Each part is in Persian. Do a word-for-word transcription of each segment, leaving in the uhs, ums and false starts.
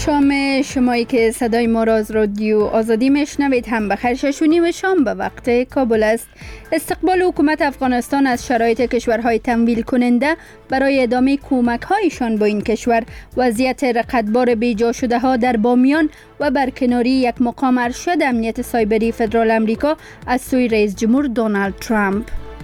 شام شمایی که صدای ما را از رادیو آزادی میشنوید هم بخیر. شش و نیم شام به وقت کابل است. استقبال حکومت افغانستان از شرایط کشورهای تمویل کننده برای ادامه کمک هایشان با این کشور، وضعیت رقتبار بیجا شده ها در بامیان و برکناری یک مقام ارشد امنیت سایبری فدرال امریکا از سوی رئیس جمهور دونالد ترامپ.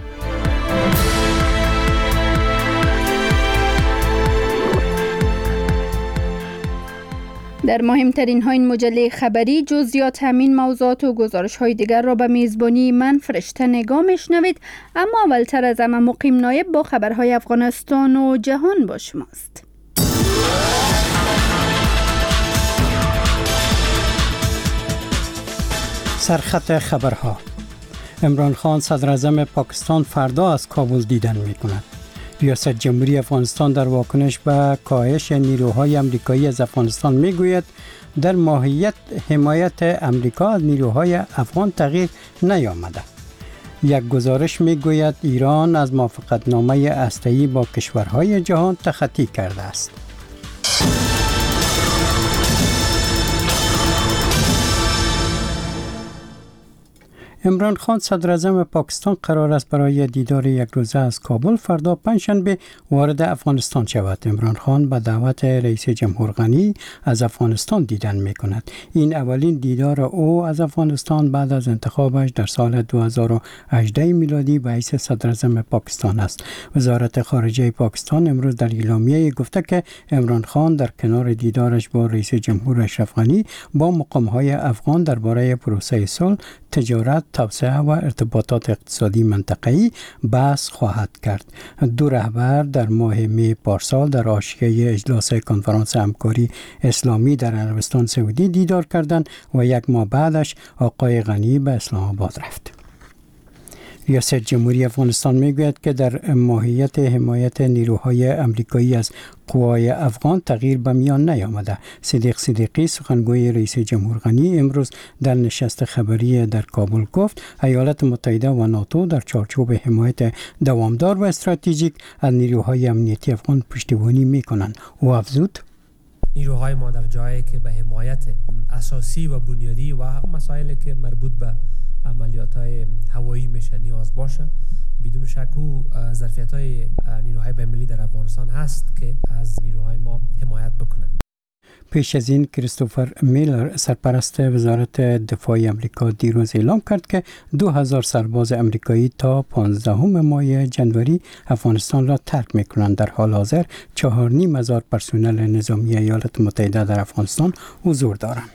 در مهمترین های این مجله خبری جزئیات همین موضوعات و گزارش های دیگر را به میزبانی من فرشته نگاه میشنوید، اما اولتر از همه مقیم نایب با خبرهای افغانستان و جهان با شماست. سرخط خبرها: عمران خان صدر اعظم پاکستان فردا از کابل دیدن می کند. ریاست جمهوری افغانستان در واکنش به کاهش نیروهای امریکایی از افغانستان می گوید در ماهیت حمایت امریکا از نیروهای افغان تغییر نیامده. یک گزارش می گوید ایران از موافقتنامه هسته‌ای با کشورهای جهان تخطی کرده است. عمران خان صدر اعظم پاکستان قرار است برای دیدار یک روزه از کابل فردا پنجشنبه وارد افغانستان شود. عمران خان به دعوت رئیس جمهور غنی از افغانستان دیدن می کند. این اولین دیدار او از افغانستان بعد از انتخابش در سال دو هزار و هجده میلادی به حیث صدر اعظم پاکستان است. وزارت خارجه پاکستان امروز در اعلامیه گفته که عمران خان در کنار دیدارش با رئیس جمهور اشرف غنی با مقام‌های افغان درباره پروسه صلح، تجارت، توسعه و ارتباطات اقتصادی منطقه‌ای بحث خواهد کرد. دو رهبر در ماه می پارسال در حاشیه اجلاس کنفرانس همکاری اسلامی در عربستان سعودی دیدار کردند و یک ماه بعدش آقای غنی به اسلام آباد رفت. ریاست جمهوری افغانستان میگوید که در ماهیت حمایت نیروهای امریکایی از قوای افغان تغییر به میان نیامده. صدیق صدیقی سخنگوی رئیس جمهور غنی امروز در نشست خبری در کابل گفت ایالات متحده و ناتو در چارچوب حمایت دوامدار و استراتژیک از نیروهای امنیتی افغان پشتیبانی میکنند. او افزود: نیروهای ما در جایی که به حمایت اساسی و بنیادی و مسائلی که مربوط به عملیات‌های هوایی میشه نیاز باشه، بدون شک او ظرفیت‌های نیروهای بین‌المللی در افغانستان هست که از نیروهای ما حمایت بکنن. پیش از این کریستوفر میلر سرپرست وزارت دفاع آمریکا دیروز اعلام کرد که دو هزار سرباز امریکایی تا پانزدهم ماه جنوری افغانستان را ترک میکنند. در حال حاضر چهار و نیم هزار پرسنل نظامی ایالات متحده در افغانستان حضور دارند.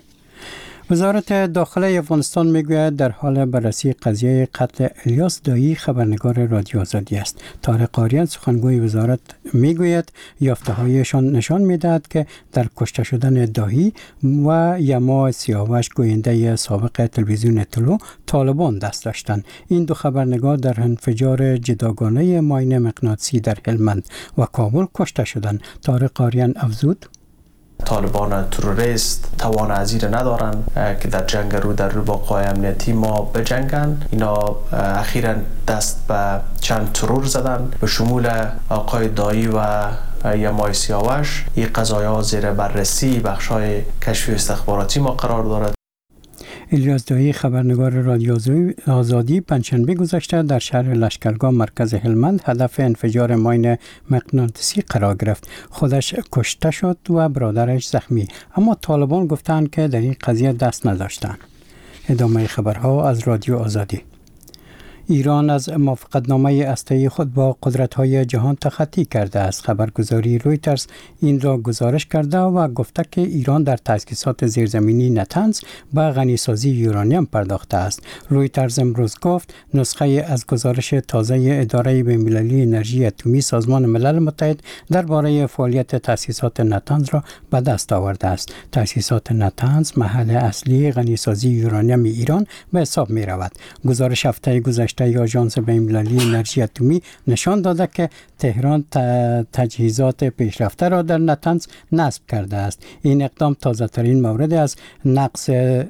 وزارت داخله افغانستان میگوید در حال بررسی قضیه قتل الیاس دایی خبرنگار رادیو آزادی است. طارق آریان سخنگوی وزارت میگوید یافته‌هایشان نشان میدهد که در کشته شدن دایی و یما سیاوش گوینده سابق تلویزیون طلوع طالبان دست داشتند. این دو خبرنگار در انفجار جداگانه ماین مغناطیسی در هلمند و کابل کشته شدند. طارق آریان افزود: طالبان تروریست توان عزیره ندارن که در جنگ رو در رو با قوای امنیتی ما بجنگن. اینا اخیراً دست به چند ترور زدن به شمول آقای دایی و یمای سیاوش. این قضایا زیر بررسی بخشای کشفی استخباراتی ما قرار دارد. الیاس دایی خبرنگار رادیو آزادی پنجشنبه گذشته در شهر لشکرگاه مرکز هلمند هدف انفجار ماین مغناطیسی قرار گرفت. خودش کشته شد و برادرش زخمی، اما طالبان گفتند که در این قضیه دست نداشتند. ادامه خبرها از رادیو آزادی. ایران از موافقتنامه هسته‌ای خود با قدرت‌های جهان تخطی کرده است. خبرگزاری رویترز این را گزارش کرده و گفته که ایران در تاسیسات زیرزمینی نتنز به غنیسازی یورانیم پرداخته است. رویترز امروز گفت نسخه از گزارش تازه اداره بین‌المللی انرژی اتمی سازمان ملل متحد درباره فعالیت تاسیسات نتنز را به دست آورده است. تاسیسات نتنز محل اصلی غنیسازی یورانیم ایران به حساب می رود. گزارش هفته گذشته آژانس بین‌المللی انرژی اتمی نشان داده که تهران تجهیزات پیشرفته را در نتنز نصب کرده است. این اقدام تازه ترین مورد از نقص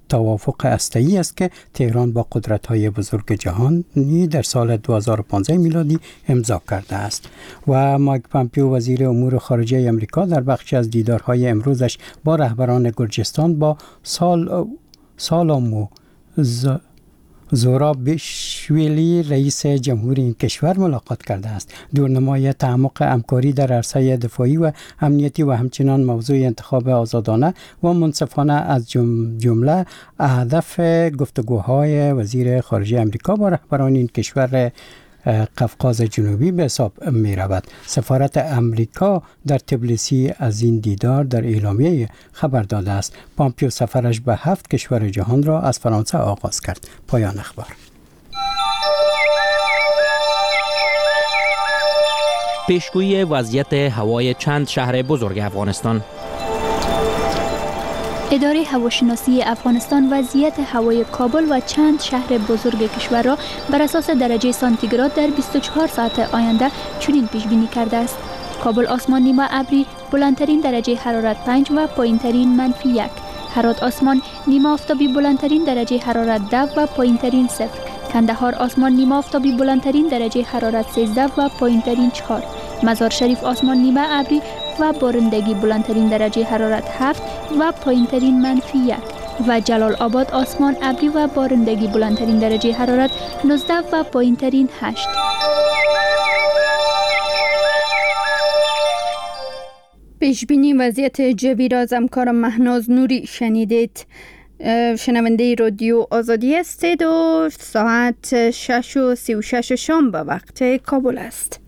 توافق هسته‌ای است که تهران با قدرت‌های بزرگ جهانی در سال دو هزار و پانزده میلادی امضا کرده است. و مایک پامپیو وزیر امور خارجه آمریکا در بخشی از دیدارهای امروزش با رهبران گرجستان با سال سالامو ز... زورابشویلی رئیس جمهوری این کشور ملاقات کرده است. دورنمای تعمق همکاری در عرصه دفاعی و امنیتی و همچنان موضوع انتخاب آزادانه و منصفانه از جمله هدف گفتگوهای وزیر خارجه آمریکا با رهبران این کشور قفقاز جنوبی به حساب می رود. سفارت امریکا در تبلیسی از این دیدار در اعلامیه خبر داده است. پامپیو سفرش به هفت کشور جهان را از فرانسه آغاز کرد. پایان اخبار. پیشگویی وضعیت هوای چند شهر بزرگ افغانستان. اداره هواشناسی افغانستان وضعیت هوای کابل و چند شهر بزرگ کشور را بر اساس درجه سانتیگراد در بیست و چهار ساعت آینده چنین پیش بینی کرده است: کابل آسمان نیمه ابری، بلندترین درجه حرارت پنج و پایینترین منفی یک. هرات آسمان نیمه آفتابی، بلندترین درجه حرارت دو و پایینترین صفر. کندهار آسمان نیمه آفتابی، بلندترین درجه حرارت سیزده و پایینترین چهار. مزار شریف آسمان نیمه ابری و بارندگی، بلندترین درجه حرارت هفت و پایینترین منفی یک. و جلال آباد آسمان ابری و بارندگی، بلندترین درجه حرارت نوزده و پایینترین هشت. پیشبینی وضعیت جوی را از همکارم مهناز نوری شنیدید. شنونده رادیو آزادی هستید و ساعت شش و سی و شش شام به وقت کابل است.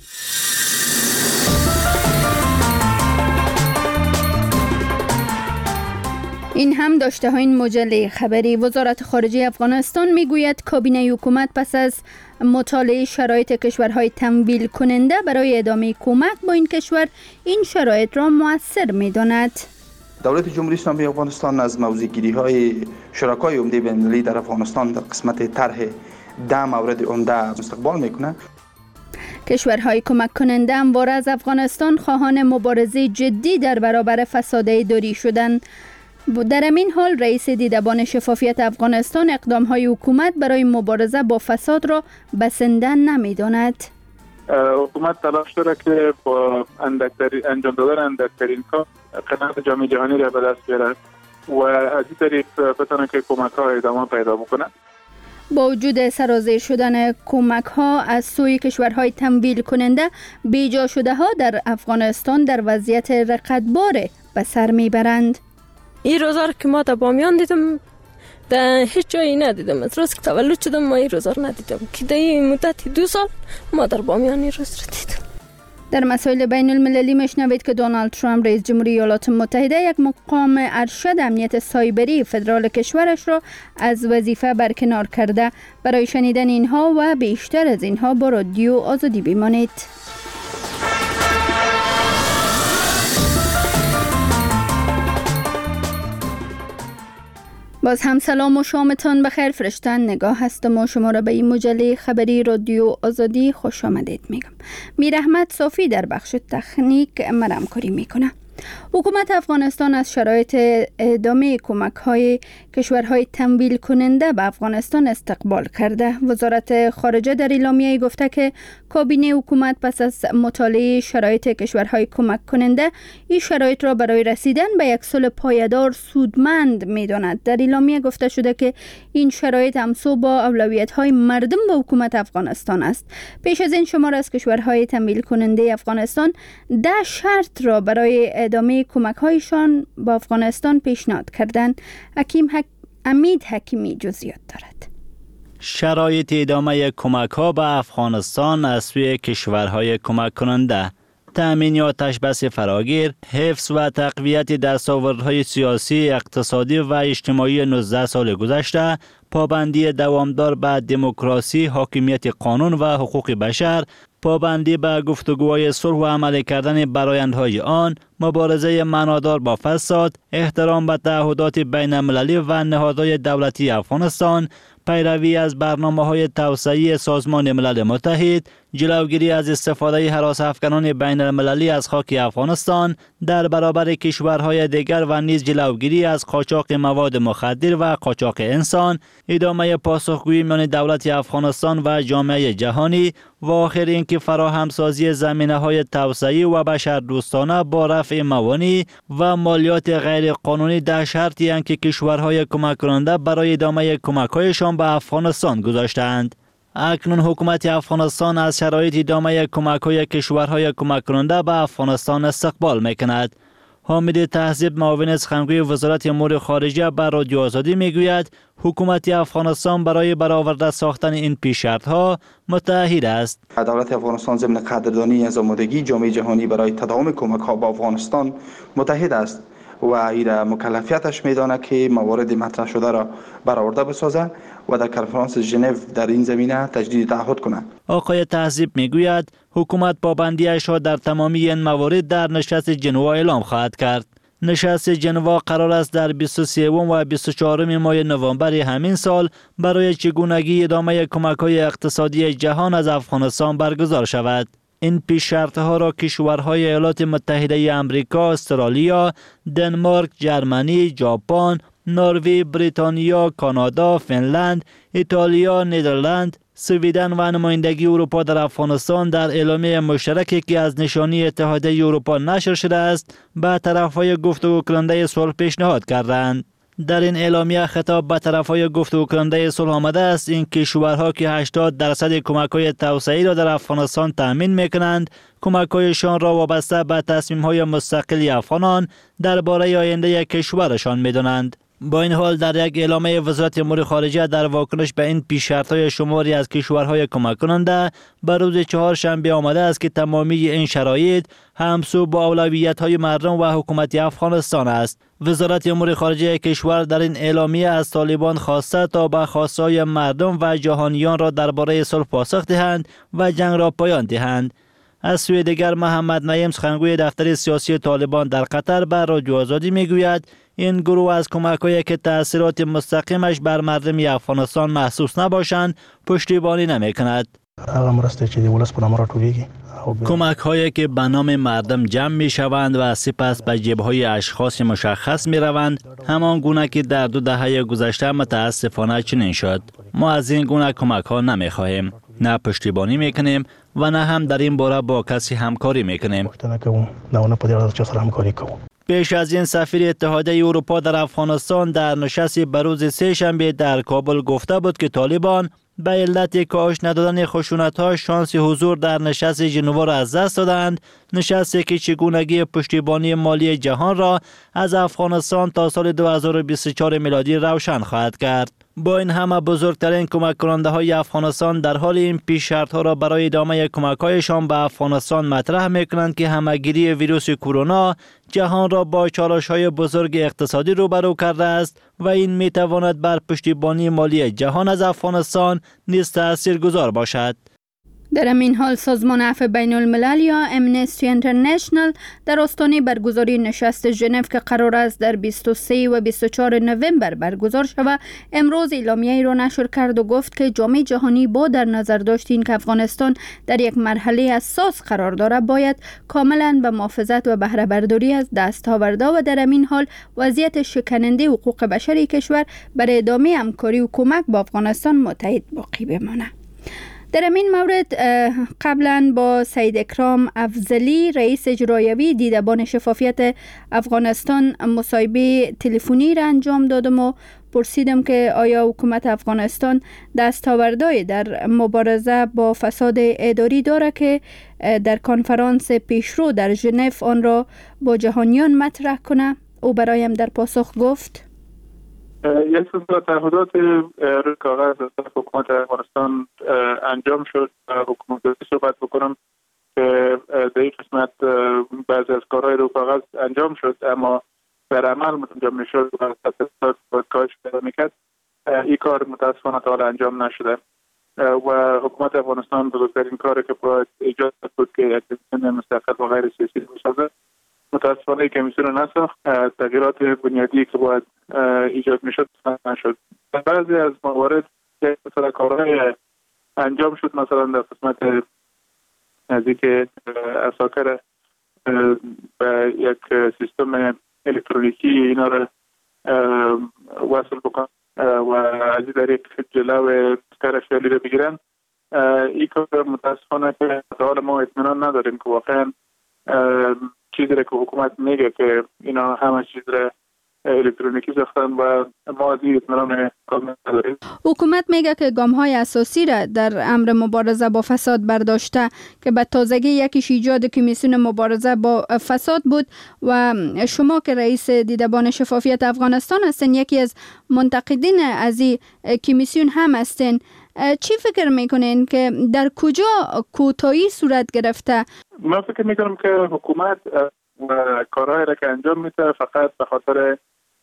این هم داشته های این مجله خبری. وزارت خارجه افغانستان میگوید کابینه حکومت پس از مطالعه شرایط کشورهای تمویل کننده برای ادامه کمک با این کشور این شرایط را مؤثر می‌داند. دولت جمهوری اسلامی افغانستان از موضع‌گیری های شرکای عمده بین‌المللی در افغانستان در قسمت طرح ده مورد عمده استقبال میکنه. کشورهای کمک کننده همواره از افغانستان خواهان مبارزه جدی در برابر فساد اداری شدند. در این حال رئیس دیدبان شفافیت افغانستان اقدام‌های حکومت برای مبارزه با فساد را بسنده نمی‌داند. حکومت تلاش داره که با اندکترین انجام دادن اندکترین کار قناعت جامعه جهانی را به دست بیاره و از این طریق بتونه که کمک‌ها ادامه پیدا بکنه. با وجود سرازیر شدن کمک‌ها از سوی کشورهای تمویل کننده، بیجا شده ها در افغانستان در وضعیت رقتبار به سر میبرند. این روزا که ما در بامیان دیدم در هیچ جایی ندیدم. از روز که تولد شدم ما این روزا ندیدم که در این مدت دو سال ما در بامیان این روز را دیدم. در مسائل بین المللی مشنوید که دونالد ترامپ رئیس جمهوری ایالات متحده یک مقام ارشد امنیت سایبری فدرال کشورش را از وظیفه برکنار کرده. برای شنیدن اینها و بیشتر از اینها با رادیو آزادی بمانید. باز هم سلام و شامتان بخیر. فرشتن نگاه هستم و شما را به این مجله خبری رادیو آزادی خوش آمدید میگم. میر احمد صافی در بخش تکنیک مرا همکاری میکنه. حکومت افغانستان از شرایط ادامه کمک‌های کشورهای تمویل کننده به افغانستان استقبال کرده. وزارت خارجه در اعلامیه گفته که کابینه حکومت پس از مطالعه شرایط کشورهای کمک کننده این شرایط را برای رسیدن به یک صلح پایدار سودمند می‌داند. در اعلامیه گفته شده که این شرایط همسو با اولویت‌های مردم به حکومت افغانستان است. پیش از این شمار از کشورهای تمویل کننده افغانستان ده شرط را برای ادامه کمک‌هایشان با افغانستان پیشنهاد کردند. حکیم حک... امید حکیمی جزئیات دارد. شرایط ادامه کمک‌ها به افغانستان از سوی کشورهای کمک کننده، تأمین آتش بس فراگیر، حفظ و تقویت دستاوردهای سیاسی، اقتصادی و اجتماعی نوزده سال گذشته، پابندی دوامدار به دموکراسی، حاکمیت قانون و حقوق بشر، پابندی به گفتگوهای صلح و عمل کردن برآیندهای آن، مبارزه معنادار با فساد، احترام به تعهدات بین المللی و نهادهای دولتی افغانستان، پیروی از برنامه‌های توسعه‌ای سازمان ملل متحد، جلوگیری از استفاده هراس افکنان بین المللی از خاک افغانستان در برابر کشورهای دیگر و نیز جلوگیری از قاچاق مواد مخدر و قاچاق انسان، ادامه پاسخگویی میان دولت افغانستان و جامعه جهانی و آخر اینکه فراهمسازی زمینه‌های توسعه‌ای و بشردوستانه با رفع موانع و مالیات غیر قانونی در شرطی است که کشورهای کمک کننده برای ادامه کمک‌هایشان به افغانستان گذاشتند. اکنون حکومت افغانستان از شرایط ادامه کمک‌های کشورهای کمک کننده به افغانستان استقبال می‌کند. حامد تهذیب، معاون سخنگوی وزارت امور خارجه، به رادیو آزادی میگوید حکومت افغانستان برای برآورده ساختن این پیش شرط‌ها متعهد است. دولت افغانستان ضمن قدردانی از آمادگی جامعه جهانی برای تداوم کمک‌ها به افغانستان متحد است و این مکلفیتش میدانه که موارد مطرح شده را برآورده بسازد و در کنفرانس ژنو در این زمینه تجدید تعهد کند. آقای تهذیب میگوید حکومت پابندی‌اش را در تمامی این موارد در نشست ژنوا اعلام خواهد کرد. نشست ژنوا قرار است در بیست و سوم و بیست و چهارم ماه نوامبر همین سال برای چگونگی ادامه کمک‌های اقتصادی جهان از افغانستان برگزار شود. این پیش شرط‌ها را کشورهای ایالات متحده آمریکا، استرالیا، دنمارک، جرمنی، ژاپن، نروژ، بریتانیا، کانادا، فنلند، ایتالیا، ندرلند، سویدن و نمایندگی اروپا در افغانستان در اعلامیه مشترکی که از نشانی اتحادیه اروپا نشر شده است به طرفهای گفتگو کننده صلح پیشنهاد کردند. در این اعلامیه خطاب به طرفهای گفتگو کننده صلح آمده است این کشورها که هشتاد درصد کمک‌های توسعه‌ای را در افغانستان تأمین می‌کنند، کمک‌هایشان را وابسته به تصمیم‌های مستقلی افغانان درباره آینده کشورشان می‌دانند. با این حال در یک اعلامیه وزارت امور خارجه در واکنش به این پیش شرط‌های شماری از کشورهای کمک کننده به روز چهارشنبه آمده است که تمامی این شرایط همسو با اولویت‌های مردم و حکومت افغانستان است. وزارت امور خارجه کشور در این اعلامیه از طالبان خواسته تا به خواستهای مردم و جهانیان را درباره صلح پاسخ دهند و جنگ را پایان دهند. از سوی دیگر محمد نعیم، سخنگوی دفتر سیاسی طالبان در قطر، به رادیو آزادی میگوید این گروه از کمک‌هایی که تأثیرات مستقیمش بر مردم افغانستان محسوس نباشند پشتیبانی نمی‌کند. کمک‌هایی که به نام مردم جمع می‌شوند و سپس به جیب‌های اشخاص مشخص می‌روند، همان گونه که در دو دهه گذشته متأسفانه چنین شد. ما از این گونه کمک‌ها نمی‌خواهیم، نه پشتیبانی می‌کنیم و نه هم در این باره با کسی همکاری می‌کنیم. پیش از این سفیر اتحادیه اروپا در افغانستان در نشست بروز سه شنبه در کابل گفته بود که طالبان به علت کاهش ندادن خشونت‌ها شانس حضور در نشست ژنوا را از دست دادند، نشستی که چگونگی پشتیبانی مالی جهان را از افغانستان تا سال دو هزار و بیست و چهار میلادی روشن خواهد کرد. با این همه بزرگترین کمک کننده های افغانستان در حال این پیش شرط ها را برای ادامه کمک هایشان به افغانستان مطرح میکنند که همهگیری ویروس کرونا جهان را با چالش های بزرگ اقتصادی روبرو کرده است و این می تواند بر پشتیبانی مالی جهان از افغانستان نیز تاثیرگذار باشد. در همین حال سازمان عفو بین الملل یا امنستی اینترنشنال در آستانه برگزاری نشست ژنو که قرار است در بیست و سه و بیست و چهار نوامبر برگزار شود، امروز اعلامیه‌ای را نشر کرد و گفت که جامعه جهانی با در نظر داشت این که افغانستان در یک مرحله حساس قرار دارد باید کاملا به محافظت و بهره برداری از دست آورده و در همین حال وضعیت شکننده حقوق بشری کشور برای ادامه همکاری و کمک با افغانستان متحد باقی بماند. در این مورد قبلا با سید اکرام افضلی رئیس اجرایوی دیدبان شفافیت افغانستان مصاحبه تلفنی را انجام دادم و پرسیدم که آیا حکومت افغانستان دستاوردهای در مبارزه با فساد اداری دارد که در کنفرانس پیشرو در ژنو آن را با جهانیان مطرح کنه. او برایم در پاسخ گفت یک سلسله تعهدات روی کاغذ از طرف حکومت افغانستان انجام شد. حکومت صحبت بکنم که در این قسمت بعضی از کارهای روی کاغذ انجام شد اما در عمل انجام نشد و باید کاهش پیدا میکرد. این کار متاسفانه تا حالا انجام نشده و حکومت افغانستان بزرگترین کاری که باید ایجاد بود که یک کمیسیون مستقل و غیر سیاسی بسازه. متاسفانه کمیسیون نساخت. تغییرات بنیادی که باید ایجاد میشد نشد. بعضی از موارد که مثلا کارهای انجام شد، مثلا در قسمت نزدیک اساکر به یک سیستم الکترونیکی اینا را وصل بکن و از این طریق جلو کار فعلی را بگیرن. این کار متاسفانه که حال ما اطمینان نداریم که واقعا چیزی را که حکومت میگه که اینا همه چیز را الکترونیکی ساختن و ما از این اطمینان کامل نداریم. حکومت میگه که گام‌های اساسی را در امر مبارزه با فساد برداشته که به تازگی یکیش ایجاد کمیسیون مبارزه با فساد بود و شما که رئیس دیدبان شفافیت افغانستان هستین یکی از منتقدین از این کمیسیون هم هستین. چی فکر میکنین که در کجا کوتاهی صورت گرفته؟ من فکر میکنم که حکومت و کارهایی را که انجام میده فقط به خاطر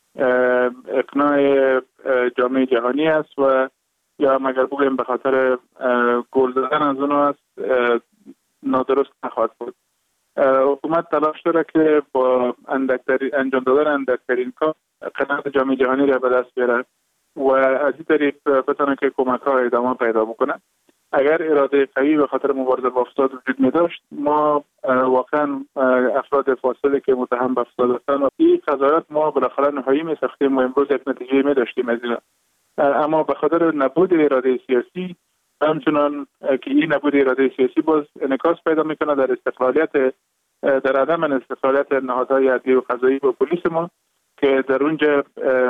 اقناع جامعه جهانی است و یا مگر بگویم به خاطر گل زدن از اون است نادرست نخواهد بود. حکومت تلاش داره که با اندکترین انجام دادن اندکترین کار قناعت جامعه جهانی را به دست بیاره و از این طریق بتونه که کمک ها ادامه پیدا بکنه. اگر اراده قوی به خاطر مبارزه با فساد وجود می داشت ما واقعا افراد فاسده که متهم به فساد هستند این قضاوت ما بالاخره نهایی می ساختیم و امروز یک نتیجه می داشتیم از این. اما به خاطر نبود اراده سیاسی همچنان که این نبود اراده سیاسی باز انعکاس پیدا میکنه در استقلالیت در عدم استقلالیت نهادهای عدلی و قضایی و پلیس ما که در اونجا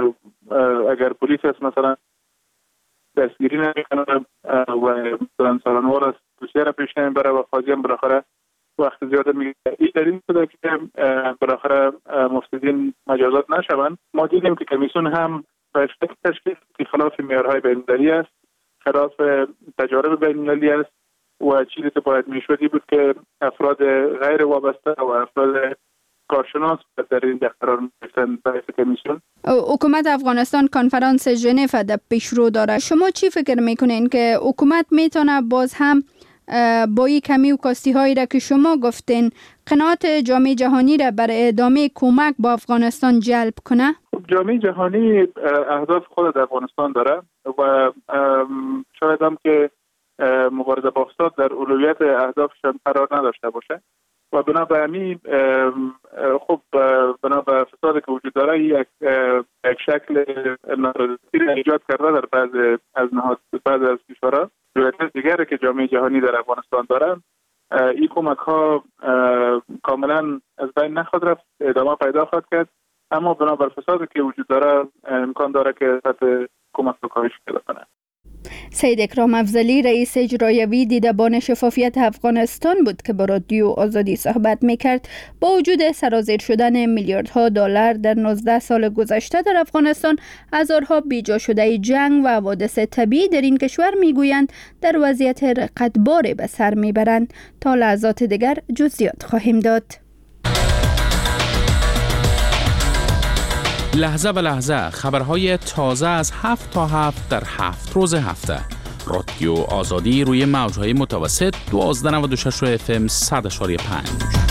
اگر پلیس است مثلا دستگیری نمیکنه و مثلا سالانوار از دوسیه را پیش نمیبره و قاضی هم بالاخره وقت زیاده میگه. این در این شده که بالاخره مفسدین مجازات نشوند. ما دیدیم که کمیسیون هم به شکل تشکیل که خلاف معیارهای بین‌المللی است، خلاف تجارب بین‌المللی است و چیزی که باید میشودی بود که افراد غیر وابسته و افراد کارشناس در این قرار می‌گرفتن برای کمیسیون. حکومت افغانستان کنفرانس ژنو در پیشرو داره. شما چی فکر میکنین که حکومت میتونه باز هم با این کمی و کاستی هایی را که شما گفتین قناعت جامعه جهانی را برای ادامه کمک با افغانستان جلب کنه؟ جامعه جهانی اهداف خود در افغانستان داره و شاید هم که مبارزه با فساد در اولویت اهدافشان قرار نداشته باشه و بنا به همین خب بنا به فسادی که وجود داره یک یک شکل نارضایتی را ایجاد کرده در بعض از نهاد بعض از کشورها. اولویت دیگری که جامعه جهانی در افغانستان داره این کمک ها کاملا از بین نخواهد رفت، ادامه پیدا خواهد کرد، اما بنا بر فسادی که وجود داره امکان داره که سطح کمک رو کاهش پیدا کنه. سید اکرام افضلی رئیس اجرایی دیدبان شفافیت افغانستان بود که با رادیو آزادی صحبت میکرد. با وجود سرازیر شدن میلیاردها دلار در نوزده سال گذشته در افغانستان، هزارها بیجا شده جنگ و حوادث طبیعی در این کشور میگویند در وضعیت رقتباری به سر میبرند. تا لحظات دیگر جزئیات خواهیم داد. لحظه به لحظه خبرهای تازه از هفت تا هفت در هفت روز هفته. رادیو آزادی روی موجهای متوسط دوازده نود و شش اف ام صد اشاری پنج.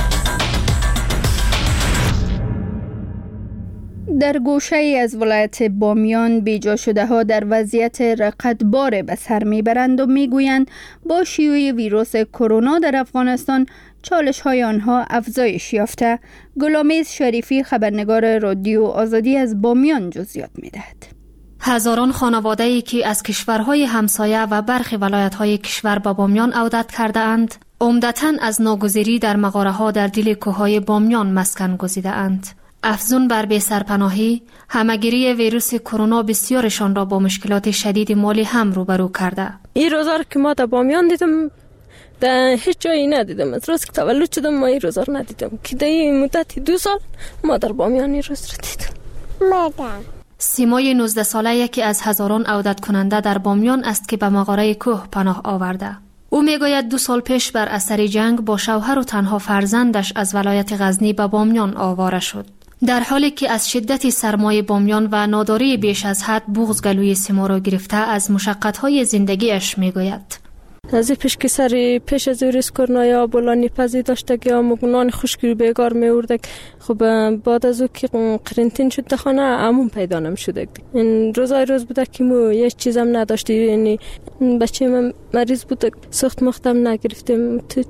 در گوشه ای از ولایت بامیان بیجا شده ها در وضعیت رقتبار به سر میبرند و میگویند با شیوع ویروس کرونا در افغانستان چالش های آنها افزایش یافته. گلامیز شریفی خبرنگار رادیو آزادی از بامیان جزئیات میدهد. هزاران خانواده‌ای که از کشورهای همسایه و برخی ولایت‌های کشور به بامیان عودت کرده اند، عمدتاً از ناگزیری در مغاره‌ها در دل کوههای بامیان مسکن گزیده اند. افزون بر بی سرپناهی، همگیری ویروس کرونا بسیارشان را با مشکلات شدید مالی هم روبرو کرده. این روزا که ما در بامیان دیدم در هیچ جایی ندیدم. از روز که تولد شدم ما این روزا ندیدم که در این مدت دو سال ما در بامیان این روز را دیدم. مادر سیمای نوزده ساله یکی از هزاران عودت کننده در بامیان است که به مغاره کوه پناه آورده. او میگوید دو سال پیش بر اثر جنگ با شوهر و تنها فرزندش از ولایت غزنی به بامیان آواره شد. در حالی که از شدت سرمای بامیان و ناداری بیش از حد بغض گلوی سیما را گرفته از مشقت‌های زندگیش میگوید. از پیش که سری پیش از ریس کرونا یا بولانی پزی داشته که مگنان خشکی بیگار میورده. خب بعد از او که قرنطین شد خانه عموم پیدا نمیشده. این روزای روز بوده که مو یه چیزم نداشتی، یعنی بچه من مریض بوده، سخت مختم نگرفتیم، تو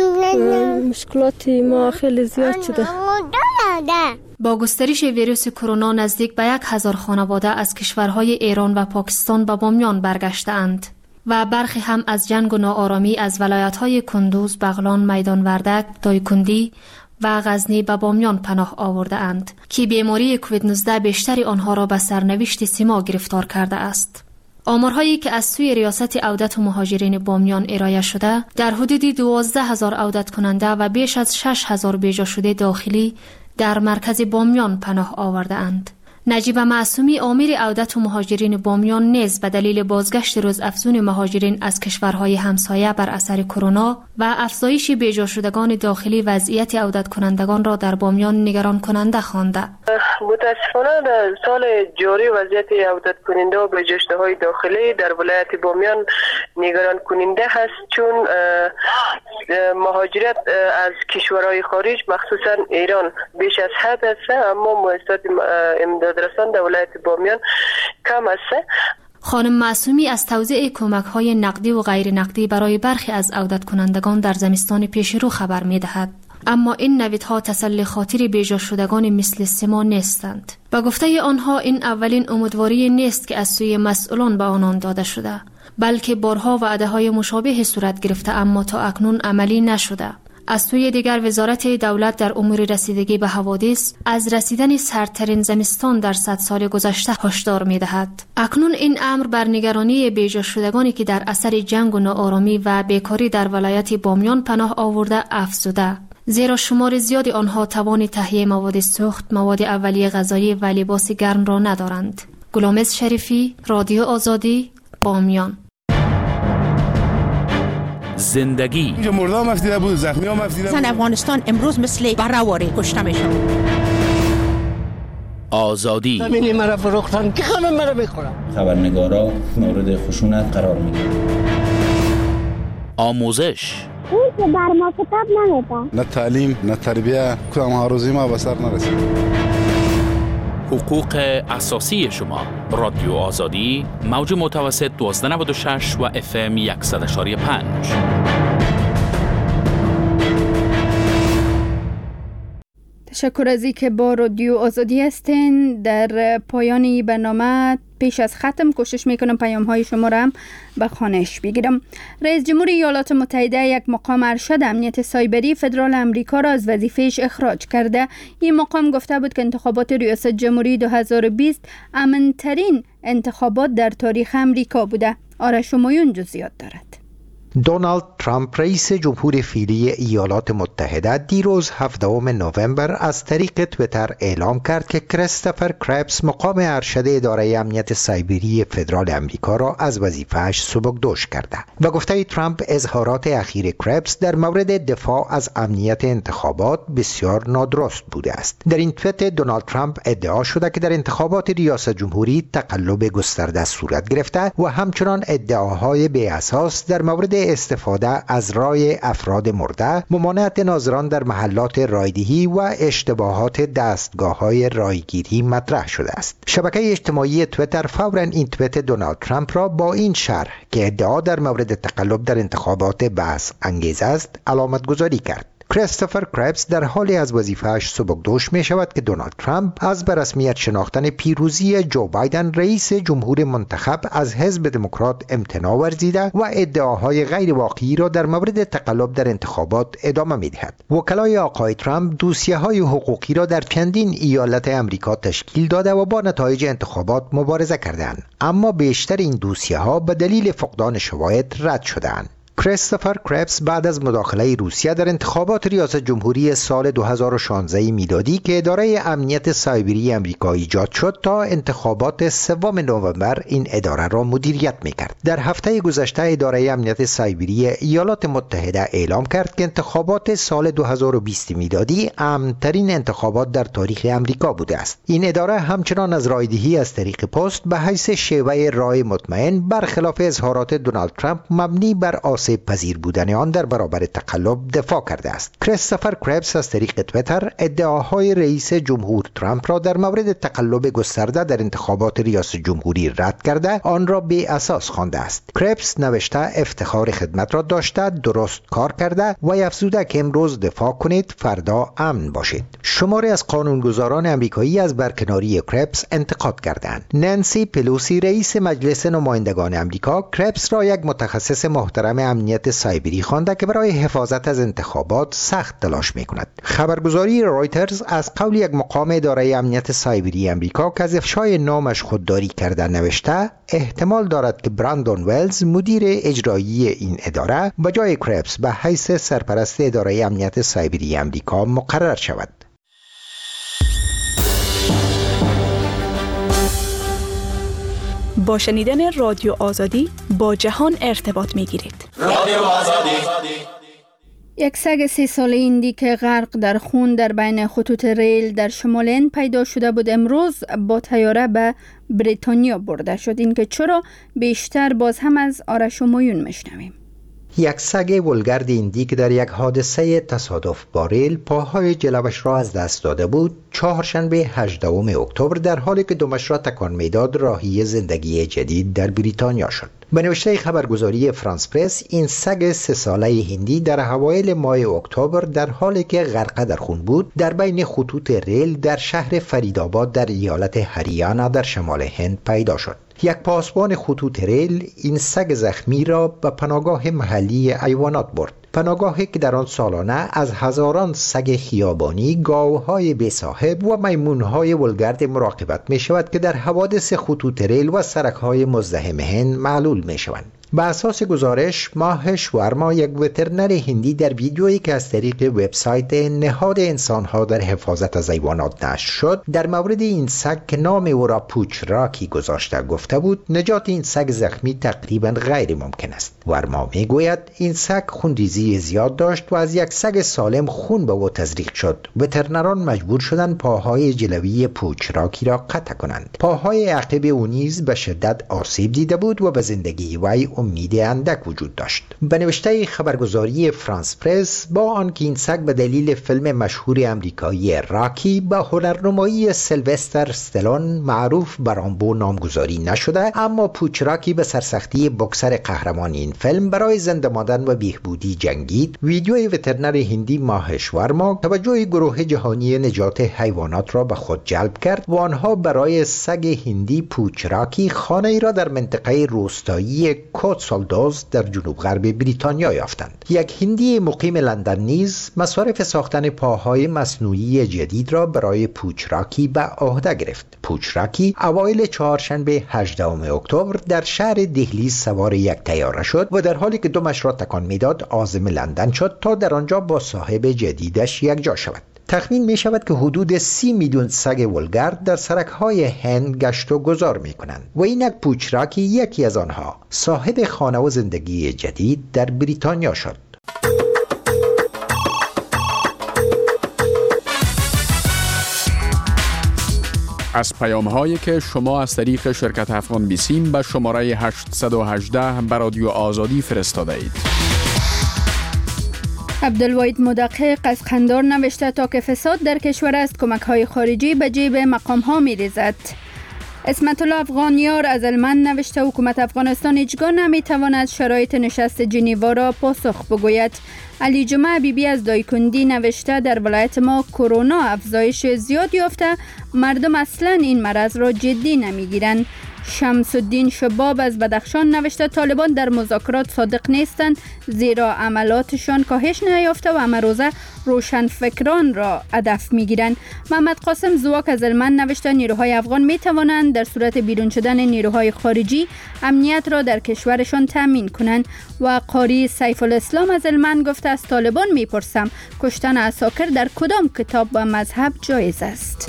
مشکلاتی ما خیلی زیاد شده. با گسترش ویروس کرونا نزدیک به یک هزار خانواده از کشورهای ایران و پاکستان به بامیان برگشته‌اند و برخی هم از جنگ و ناآرامی از ولایت‌های کندوز، بغلان، میدان وردک، دایکندی و غزنی به بامیان پناه آورده اند که بیماری کووید نوزده بیشتر آنها را به سرنوشت سیما گرفتار کرده است. آمارهایی که از سوی ریاست عودت و مهاجرین بامیان ارائه شده در حدود دوازده هزار عودت کننده و بیش از شش هزار بیجا شده داخلی در مرکز بامیان پناه آورده اند. نجیب معصومی امیر عودت و مهاجرین بامیان نیز به دلیل بازگشت روز افزون مهاجرین از کشورهای همسایه بر اثر کرونا و افزایش بیجا شدگان داخلی وضعیت عودت کنندگان را در بامیان نگران کننده خوانده. متاسفانه در سال جاری وضعیت عودت کننده و بیجا شده‌های داخلی در ولایت بامیان نگران کننده هست، چون مهاجرت از کشورهای خارج مخصوصا ایران بیش از حد است، اما مؤسسات امدادرسان در ولایت بامیان کم است. خانم معصومی از توزیع کمک‌های نقدی و غیر نقدی برای برخی از عودت کنندگان در زمستان پیش رو خبر می‌دهد. اما این نویدها تسلی خاطر بیجا شدگان مثل سیما نیستند. با گفته آنها این اولین امیدواری نیست که از سوی مسئولان به آنان داده شده، بلکه بارها وعده‌های مشابه صورت گرفته اما تا اکنون عملی نشده. از سوی دیگر وزارت دولت در امور رسیدگی به حوادث از رسیدن سردترین زمستان در صد سال گذشته هشدار می‌دهد. اکنون این امر بر نگرانی بیجا شدگانی که در اثر جنگ و ناآرامی و بیکاری در ولایت بامیان پناه آورده افزوده، زیرا شمار زیاد آنها توان تهیه مواد سوخت، مواد اولیه غذایی و لباس گرم را ندارند. گلامز شریفی، رادیو آزادی، بامیان. زندگی اینجا مردم مفتیده بود، زخمی ها مفتیده بود. زن افغانستان امروز مثل برآواره کشته میشن. آزادی زمینی مرا فروختن که همه مرا میخورن. خبرنگارا مورد خشونت قرار میگیرن. آموزش اون که بر ما کتاب نمیده. نه تعلیم نه تربیه، کدام ها روزی ما به سر نرسید. حقوق اساسی شما. رادیو آزادی، موج متوسط دوازده نود و شش و اف ام صد و یک و پنج. تشکر از اینکه با رادیو آزادی هستین. در پایان برنامه پیش از ختم کوشش میکنم پیام های شما را هم به خوانش بگیرم. رئیس جمهور ایالات متحده یک مقام ارشد امنیت سایبری فدرال امریکا را از وظیفه‌اش اخراج کرده. این مقام گفته بود که انتخابات ریاست جمهوری دو هزار و بیست امن‌ترین انتخابات در تاریخ امریکا بوده. آرش همایون جزئیات دارد. دونالد ترامپ رئیس جمهور فعلی ایالات متحده دیروز هفدهم نوامبر از طریق تویتر اعلام کرد که کریستوفر کربس مقام ارشد اداره امنیت سایبری فدرال امریکا را از وظیفه‌اش سبکدوش کرده و گفته ترامپ اظهارات اخیر کربس در مورد دفاع از امنیت انتخابات بسیار نادرست بوده است. در این توییت دونالد ترامپ ادعا شده که در انتخابات ریاست جمهوری تقلب گسترده صورت گرفته و همچنان ادعاهای بی اساس در مورد استفاده از رای افراد مرده، ممانعت ناظران در محلات رایدهی و اشتباهات دستگاه‌های رایگیری مطرح شده است. شبکه اجتماعی توییتر فوراً این توییت دونالد ترامپ را با این شرح که ادعا در مورد تقلب در انتخابات بحث انگیز است علامت گذاری کرد. کریستوفر کربس در حالی از وظیفه‌اش سبکدوش می شود که دونالد ترامپ از به رسمیت شناختن پیروزی جو بایدن رئیس جمهور منتخب از حزب دموکرات امتناع ورزیده و ادعاهای غیر واقعی را در مورد تقلب در انتخابات ادامه می دهد. وکلای آقای ترامپ دوسیه‌های حقوقی را در چندین ایالت امریکا تشکیل داده و با نتایج انتخابات مبارزه کردند، اما بیشتر این دوسیه‌ها به دلیل فقدان شواهد رد شدند. کریستوفر کربس بعد از مداخله روسیه در انتخابات ریاست جمهوری سال دو هزار و شانزده میلادی که اداره امنیت سایبری امریکا ایجاد شد تا انتخابات سوم نوامبر این اداره را مدیریت میکرد. در هفته گذشته اداره امنیت سایبری ایالات متحده اعلام کرد که انتخابات سال دو هزار و بیست میلادی امن‌ترین انتخابات در تاریخ امریکا بوده است. این اداره همچنان از رایدهی از طریق پست به حیث شیوه رای مطمئن برخلاف اظهارات دونالد ترامپ مبنی بر آسیب آسیب پذیر بودن آن در برابر تقلب دفاع کرده است. کریستوفر کربس از طریق توییتر ادعاهای رئیس جمهور ترامپ را در مورد تقلب گسترده در انتخابات ریاست جمهوری رد کرده آن را بی اساس خوانده است. کربس نوشته افتخار خدمت را داشته، درست کار کرده و افزوده که امروز دفاع کنید، فردا امن باشید. شماری از قانونگذاران امریکایی از برکناری کربس انتقاد کردند. نانسی پلوسی رئیس مجلس نمایندگان امریکا کربس را یک متخصص محترم امنیت سایبری خوانده که برای حفاظت از انتخابات سخت تلاش می‌کند. خبرگزاری رایترز از قول یک مقام اداره امنیت سایبری امریکا که از افشای نامش خودداری کرده نوشته احتمال دارد که براندون ولز مدیر اجرایی این اداره به جای کربس به حیث سرپرست اداره امنیت سایبری امریکا مقرر شود. با شنیدن رادیو آزادی با جهان ارتباط می گیرید. رادیو آزادی. یک سگ سی ساله هندی که غرق در خون در بین خطوط ریل در شمال هند پیدا شده بود امروز با طیاره به بریتانیا برده شد. این که چرا بیشتر باز هم از آرش و مایون میشنویم. یک سگ ولگرد هندی که در یک حادثه تصادف با ریل پاهای جلوش را از دست داده بود چهارشنبه هجدهم اکتبر در حالی که دمش را تکان میداد راهی زندگی جدید در بریتانیا شد. به نوشته خبرگزاری فرانس پرس این سگ سه ساله هندی در اوایل ماه اکتبر در حالی که غرقه در خون بود در بین خطوط ریل در شهر فریدآباد در ایالت هریانا در شمال هند پیدا شد. یک پاسبان خطوط ریل این سگ زخمی را به پناهگاه محلی حیوانات برد. پناهگاهی که در آن سالانه از هزاران سگ خیابانی، گاوهای بی صاحب و میمونهای ولگرد مراقبت می شود که در حوادث خطوط ریل و سرکهای مزدحم هند معلول می شوند. به اساس گزارش ماهش ورما یک وترنر هندی در ویدیویی که از طریق وبسایت نهاد انسانها در حفاظت از حیوانات نشر شد در مورد این سگ که نام او را پوچ راکی گذاشته گفته بود نجات این سگ زخمی تقریبا غیر ممکن است. ورما میگوید این سگ خونریزی زیاد داشت و از یک سگ سالم خون به او تزریق شد. وترنران مجبور شدند پاهای جلوی پوچ راکی را قطع کنند. پاهای عقب او نیز به شدت آسیب دیده بود و به زندگی وی امید اندک وجود داشت. به نوشته خبرگزاری فرانس پرس با آنکه این سگ به دلیل فیلم مشهور امریکایی راکی به هنرنمایی سیلوستر استالون معروف به رامبو نامگذاری نشده، اما پوچ راکی به سرسختی بکسر قهرمان این فیلم برای زنده ماندن و بهبودی جنگید. ویدیوی وترنر هندی ماهش ورما توجه گروه جهانی نجات حیوانات را به خود جلب کرد و آنها برای سگ هندی پوچ راکی خانه‌ای را در منطقه روستایی کوتسالدوز در جنوب غرب بریتانیا یافتند. یک هندی مقیم لندن نیز مصارف ساختن پاهای مصنوعی جدید را برای پوچ راکی به عهده گرفت. پوچ راکی اوایل چهارشنبه هجدهم اکتبر در شهر دهلی سوار یک طیاره شد و در حالی که دمش را تکان میداد عازم لندن شد تا در آنجا با صاحب جدیدش یکجا شود. تخمین می شود که حدود سی میلیون سگ ولگرد در سرک‌های هند گشت و گذار می کنند و اینک پوچ راکی یکی از آنها صاحب خانه و زندگی جدید در بریتانیا شد. از پیام هایی که شما از طریق شرکت افغان بیسیم به شماره هشتصد و هجده به رادیو آزادی فرستاده اید. عبدالواحد مدقق از قندار نوشته تا که فساد در کشور است کمک های خارجی به جیب مقام ها می ریزد. اسمت الله افغانیار از المن نوشته حکومت افغانستان هیچگاه نمی تواند شرایط نشست جنیوا را پاسخ بگوید. علی جمعه بیبی از دایکندی نوشته در ولایت ما کرونا افزایش زیاد یافته، مردم اصلا این مرض را جدی نمی گیرند. شمس الدین شباب از بدخشان نوشته طالبان در مذاکرات صادق نیستند زیرا عملاتشان کاهش نیافته و امروزه روشن فکران را هدف میگیرند. محمد قاسم زواک از المان نوشته نیروهای افغان می توانند در صورت بیرون شدن نیروهای خارجی امنیت را در کشورشان تامین کنند. و قاری سیف الاسلام از المان گفته از طالبان میپرسم کشتن عساکر در کدام کتاب و مذهب جایز است؟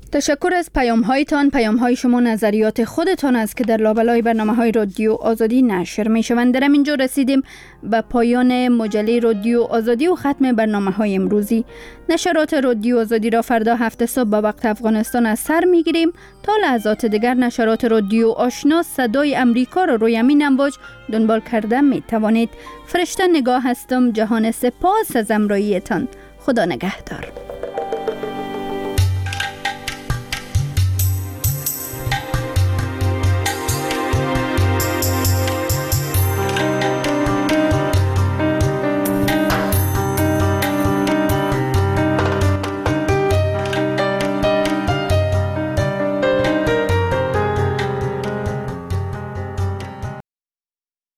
تشکر از پیام هایتان. پیام های شما نظریات خودتان است که در لابلای برنامه های رادیو آزادی نشر می شوند. در اینجا رسیدیم به پایان مجله رادیو آزادی و ختم برنامه های امروزی. نشرات رادیو آزادی را فردا هفت صبح به وقت افغانستان از سر می گیریم. تا لحظات دیگر نشرات رادیو آشنا صدای امریکا را روی همین امواج دنبال کرده می توانید. فرشته نگاه هستم. جهان سپاس از همراهیتان. خدا نگهدار.